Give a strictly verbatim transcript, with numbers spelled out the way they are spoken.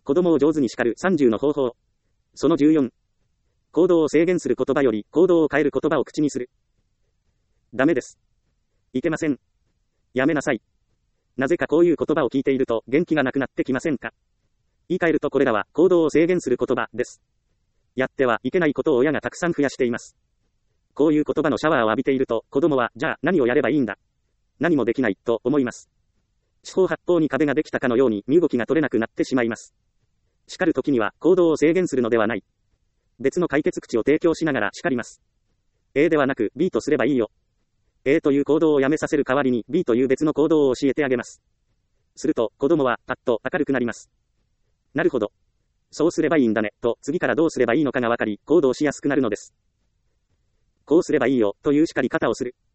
子供を上手に叱るさんじゅうの方法。そのじゅうよん。行動を制限する言葉より行動を変える言葉を口にする。ダメです。いけません。やめなさい。なぜかこういう言葉を聞いていると元気がなくなってきませんか？言い換えるとこれらは行動を制限する言葉です。やってはいけないことを親がたくさん増やしています。こういう言葉のシャワーを浴びていると子供はじゃあ何をやればいいんだ。何もできないと思います。四方八方に壁ができたかのように身動きが取れなくなってしまいます。叱るときには行動を制限するのではない。別の解決口を提供しながら叱ります。A ではなく B とすればいいよ。A という行動をやめさせる代わりに B という別の行動を教えてあげます。すると子供はパッと明るくなります。なるほど。そうすればいいんだね、と次からどうすればいいのかがわかり、行動しやすくなるのです。こうすればいいよ、という叱り方をする。